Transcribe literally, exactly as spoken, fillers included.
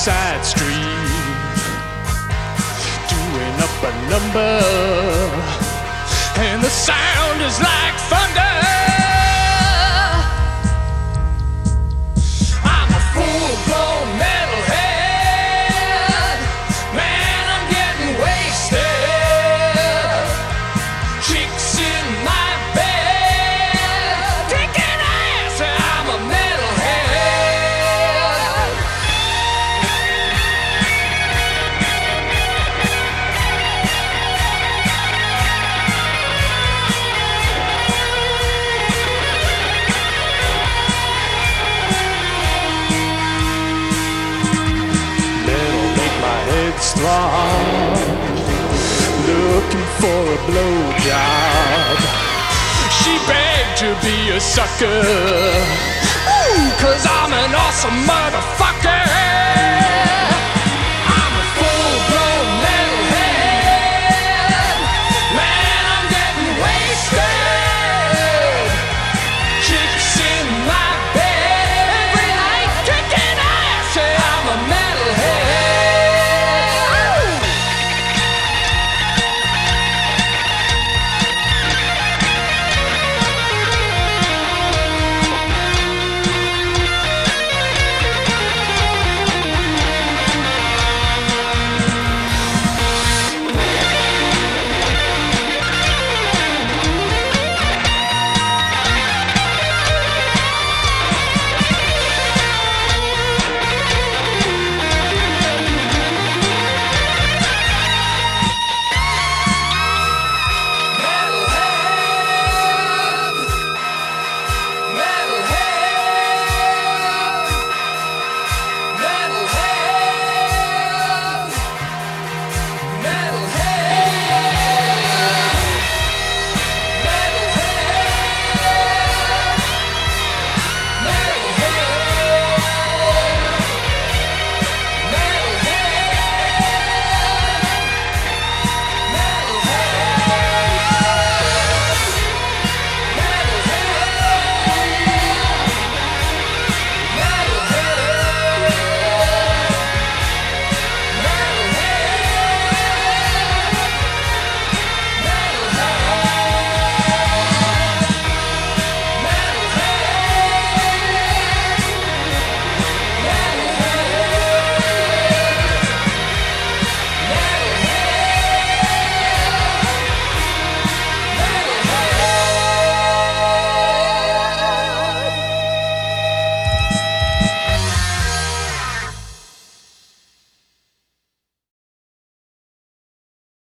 side street, doing up a number, and the sound is like thunder. I'm a full-blown metalhead, man, I'm getting wasted. Chicks in my bed, kicking ass, I'm a metalhead. Metal make my head strong, looking for a blowjob. She begged to be a sucker, ooh, 'cause I'm an awesome motherfucker.